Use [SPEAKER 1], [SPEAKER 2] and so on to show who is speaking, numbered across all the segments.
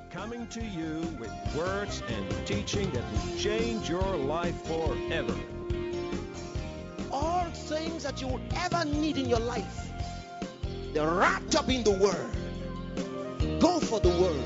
[SPEAKER 1] coming to you with words and teaching that will change your life forever.
[SPEAKER 2] All things that you will ever need in your life, they're wrapped up in the Word. Go for the Word.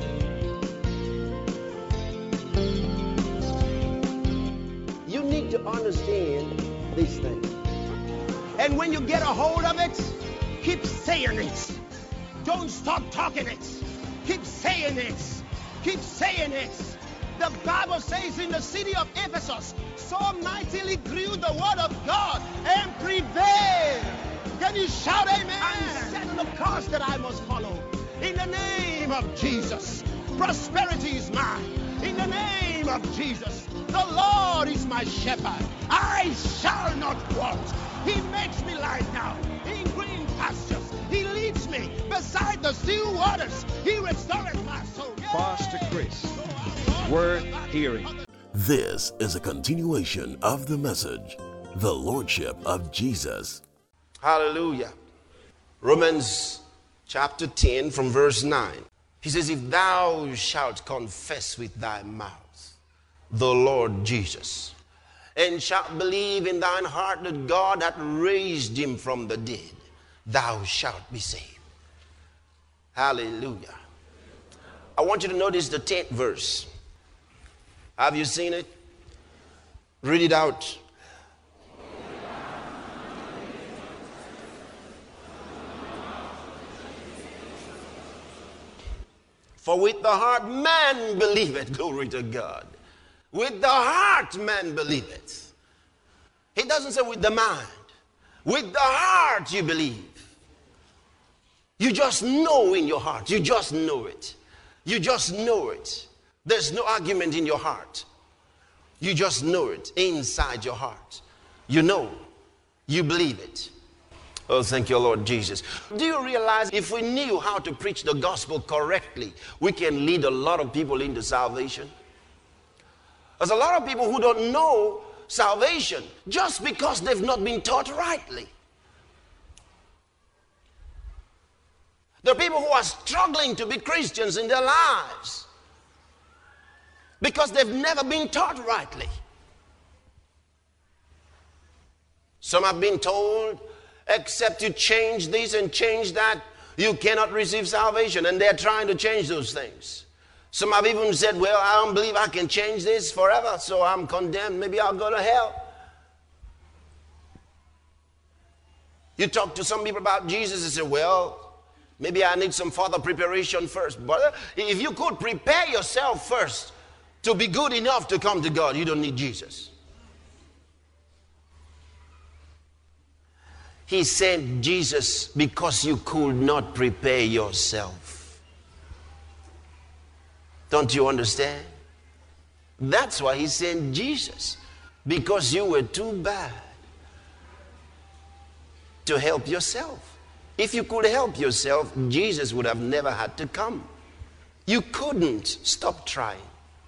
[SPEAKER 2] You need to understand these things. And when you get a hold of it, keep saying it. Don't stop talking it. Keep saying it. Keep saying it. The Bible says in the city of Ephesus, so mightily grew the word of God and prevailed. Can you shout amen? And set the course that I must follow. In the name of Jesus, prosperity is mine. In the name of Jesus, the Lord is my shepherd. I shall not want. He makes me lie down in green pastures. He leads me beside the still waters. He restores my soul.
[SPEAKER 1] Pastor Chris, worth hearing.
[SPEAKER 3] This is a continuation of the message, the Lordship of Jesus.
[SPEAKER 4] Hallelujah. Romans chapter 10 from verse 9. He says, if thou shalt confess with thy mouth the Lord Jesus, and shalt believe in thine heart that God hath raised him from the dead, thou shalt be saved. Hallelujah. I want you to notice the 10th verse. Have you seen it? Read it out. For with the heart man believeth, glory to God. With the heart man believeth. He doesn't say with the mind. With the heart you believe. You just know in your heart. You just know it. You just know it. There's no argument in your heart. You just know it inside your heart. You know. You believe it. Oh, thank you, Lord Jesus. Do you realize if we knew how to preach the gospel correctly, we can lead a lot of people into salvation? There's a lot of people who don't know salvation just because they've not been taught rightly. There are people who are struggling to be Christians in their lives because they've never been taught rightly. Some have been told, except you change this and change that, you cannot receive salvation. And they're trying to change those things. Some have even said, well, I don't believe I can change this forever, so I'm condemned. Maybe I'll go to hell. You talk to some people about Jesus and say, well, maybe I need some further preparation first. But if you could prepare yourself first to be good enough to come to God, you don't need Jesus. He sent Jesus because you could not prepare yourself. Don't you understand? That's why he sent Jesus. Because you were too bad to help yourself. If you could help yourself, Jesus would have never had to come. You couldn't. Stop trying.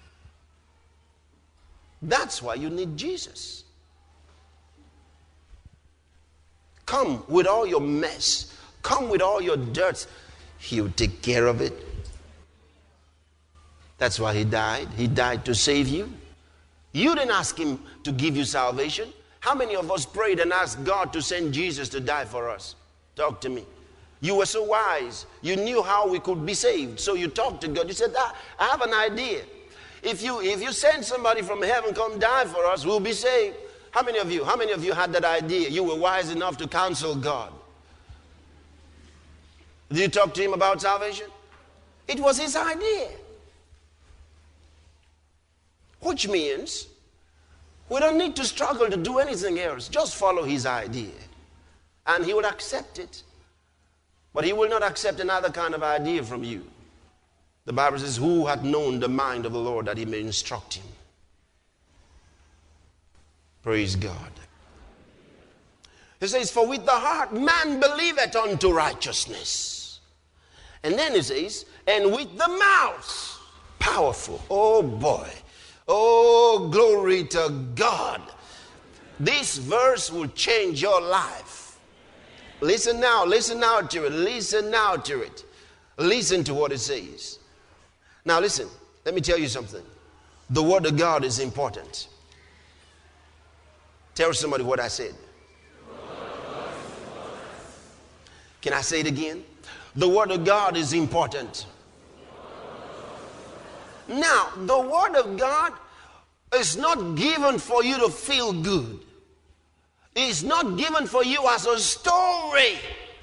[SPEAKER 4] That's why you need Jesus. Come with all your mess. Come with all your dirt. He'll take care of it. That's why he died. He died to save you. You didn't ask him to give you salvation. How many of us prayed and asked God to send Jesus to die for us? Talk to me. You were so wise. You knew how we could be saved. So you talked to God. You said, I have an idea. If you send somebody from heaven come die for us, we'll be saved. How many of you had that idea? You were wise enough to counsel God. Did you talk to him about salvation? It was his idea. Which means we don't need to struggle to do anything else. Just follow his idea. And he will accept it. But he will not accept another kind of idea from you. The Bible says, who hath known the mind of the Lord that he may instruct him? Praise God. He says, for with the heart man believeth unto righteousness. And then he says, and with the mouth, powerful. Oh boy. Oh, glory to God. This verse will change your life. Listen now to it. Listen to what it says. Now listen, let me tell you something. The Word of God is important. Tell somebody what I said. Can I say it again? The Word of God is important. Now, the Word of God is not given for you to feel good. It's not given for you as a story.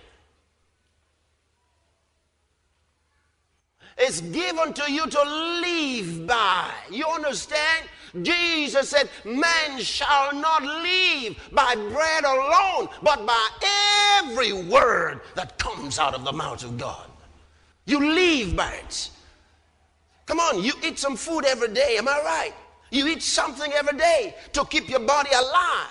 [SPEAKER 4] It's given to you to live by. You understand? Jesus said, man shall not live by bread alone, but by every word that comes out of the mouth of God. You live by it. Come on, you eat some food every day, am I right? You eat something every day to keep your body alive.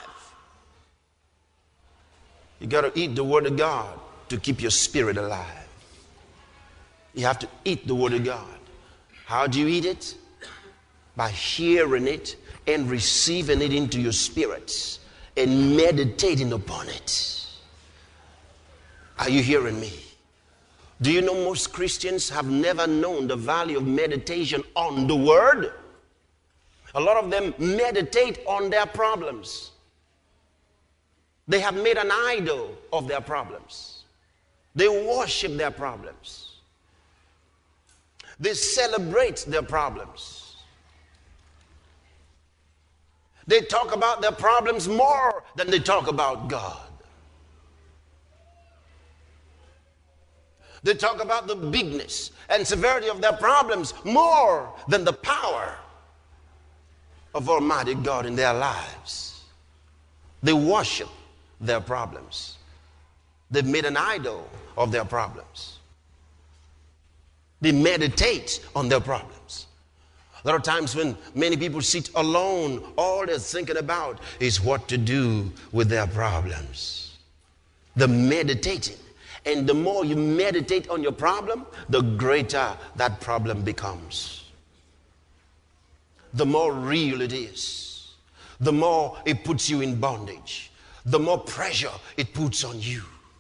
[SPEAKER 4] You got to eat the Word of God to keep your spirit alive. You have to eat the Word of God. How do you eat it? By hearing it and receiving it into your spirits and meditating upon it. Are you hearing me? Do you know most Christians have never known the value of meditation on the Word? A lot of them meditate on their problems. They have made an idol of their problems. They worship their problems. They celebrate their problems. They talk about their problems more than they talk about God. They talk about the bigness and severity of their problems more than the power of Almighty God in their lives. They worship their problems. They've made an idol of their problems. They meditate on their problems. There are times when many people sit alone, all they're thinking about is what to do with their problems. They're meditating. And the more you meditate on your problem, the greater that problem becomes. The more real it is. The more it puts you in bondage. The more pressure it puts on you.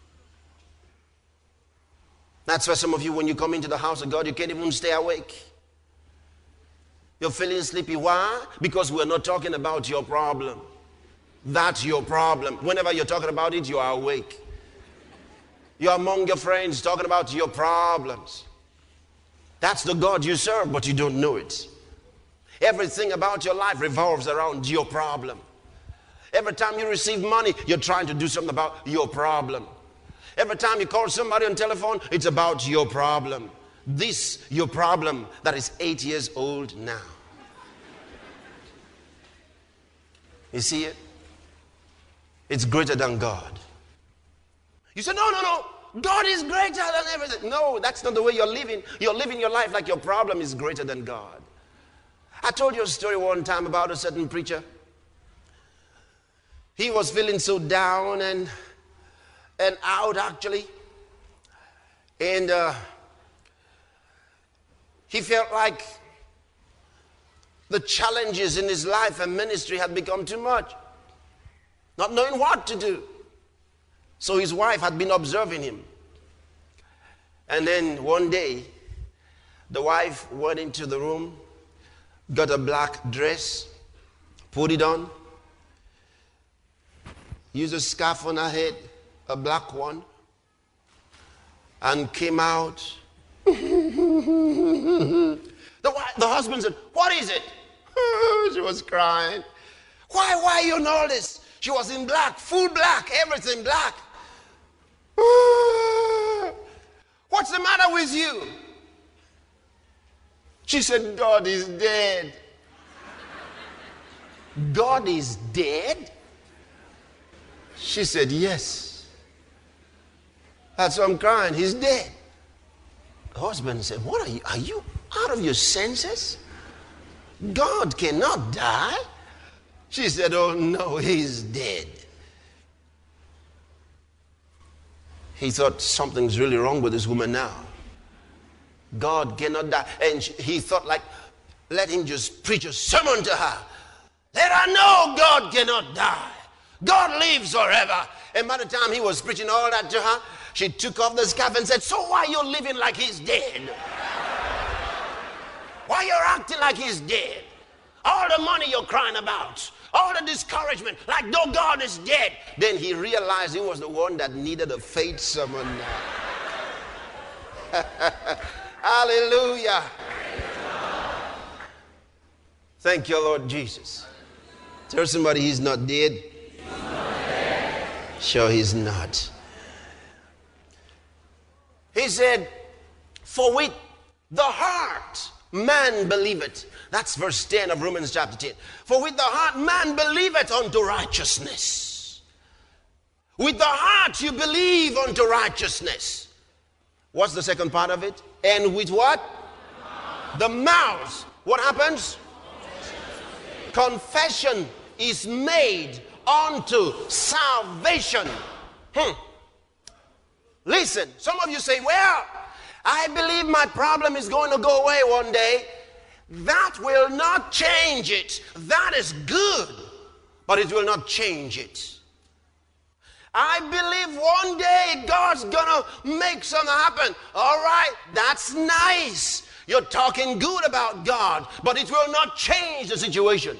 [SPEAKER 4] That's why some of you, when you come into the house of God, you can't even stay awake. You're feeling sleepy. Why? Because we're not talking about your problem. That's your problem. Whenever you're talking about it, you are awake. You're among your friends talking about your problems. That's the God you serve, but you don't know it. Everything about your life revolves around your problem. Every time you receive money, you're trying to do something about your problem. Every time you call somebody on telephone, it's about your problem. This, your problem that is 8 years old now. You see it? It's greater than God. You say, no. God is greater than everything. No, that's not the way you're living. You're living your life like your problem is greater than God. I told you a story one time about a certain preacher. He was feeling so down and out, actually. And he felt like the challenges in his life and ministry had become too much. Not knowing what to do. So his wife had been observing him. And then one day, the wife went into the room, got a black dress, put it on, used a scarf on her head, a black one, and came out. The husband said, "What is it?" She was crying. Why are you in all this? She was in black, full black, everything black. What's the matter with you? She said, God is dead. God is dead? She said, yes. That's why I'm crying. He's dead. The husband said, what are you out of your senses? God cannot die. She said, oh no, he's dead. He thought something's really wrong with this woman now. God cannot die. And he thought, like, let him just preach a sermon to her. Let her know God cannot die. God lives forever. And by the time he was preaching all that to her, she took off the scarf and said, so why are you living like he's dead? Why you're acting like he's dead? All the money you're crying about, all the discouragement, like no, God is dead. Then he realized he was the one that needed a faith summon. Hallelujah. Thank you, Lord Jesus. Tell somebody he's not dead. He's not dead. Sure he's not. He said, for with the heart man believeth. That's verse 10 of Romans chapter 10. For with the heart man believeth unto righteousness. With the heart you believe unto righteousness. What's the second part of it? And with what? The mouth. What happens? Confession is made unto salvation. Listen, some of you say, well, I believe my problem is going to go away one day. That will not change it. That is good, but it will not change it. I believe one day God's gonna make something happen. All right, that's nice. You're talking good about God, but it will not change the situation.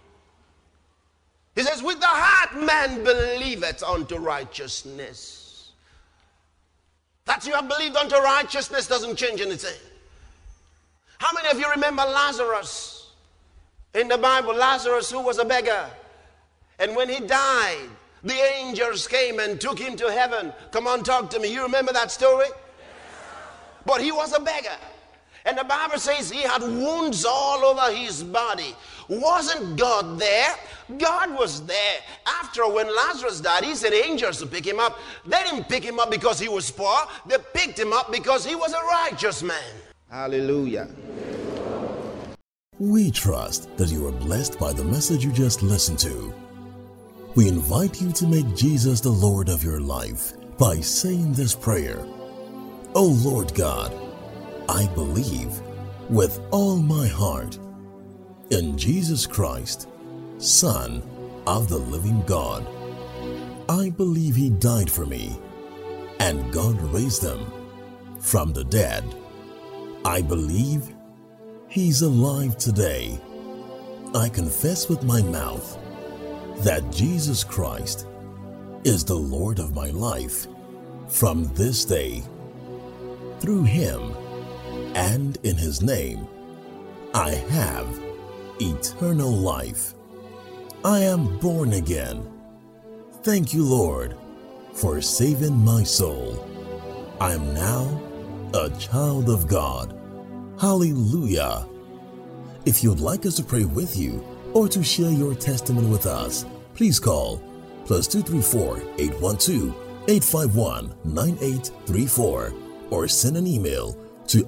[SPEAKER 4] He says, with the heart man believeth unto righteousness. That you have believed unto righteousness doesn't change anything. How many of you remember Lazarus? In the Bible, Lazarus, who was a beggar. And when he died, the angels came and took him to heaven. Come on, talk to me. You remember that story? Yes. But he was a beggar. And the Bible says he had wounds all over his body. Wasn't God there? God was there. After, when Lazarus died, he sent angels to pick him up. They didn't pick him up because he was poor. They picked him up because he was a righteous man. Hallelujah.
[SPEAKER 3] We trust that you are blessed by the message you just listened to. We invite you to make Jesus the Lord of your life by saying this prayer. Oh Lord God, I believe with all my heart in Jesus Christ, Son of the living God. I believe He died for me and God raised Him from the dead. I believe He's alive today. I confess with my mouth that Jesus Christ is the Lord of my life from this day. Through Him and in His name, I have eternal life. I am born again. Thank you, Lord, for saving my soul. I am now a child of God. Hallelujah. If you'd like us to pray with you or to share your testimony with us, please call +234 812 851 9834 or send an email to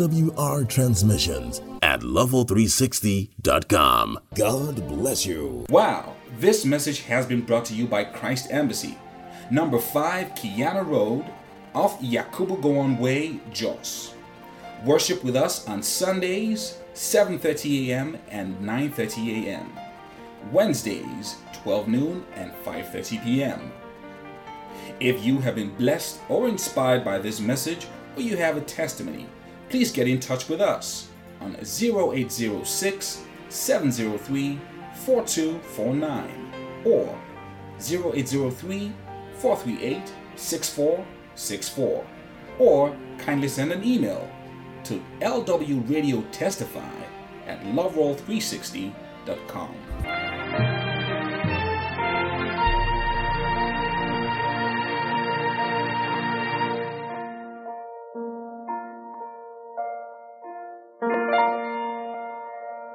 [SPEAKER 3] lwrtransmissions@level360.com. God bless you.
[SPEAKER 5] Wow, this message has been brought to you by Christ Embassy, number 5 Kiana Road, off Yakubu Gowon Way, Jos. Worship with us on Sundays, 7:30 a.m. and 9:30 a.m. Wednesdays, 12 noon and 5:30 p.m. If you have been blessed or inspired by this message, or you have a testimony, please get in touch with us on 0806 703 4249 or 0803 438 6464, or kindly send an email to lwradiotestify@loveworld360.com.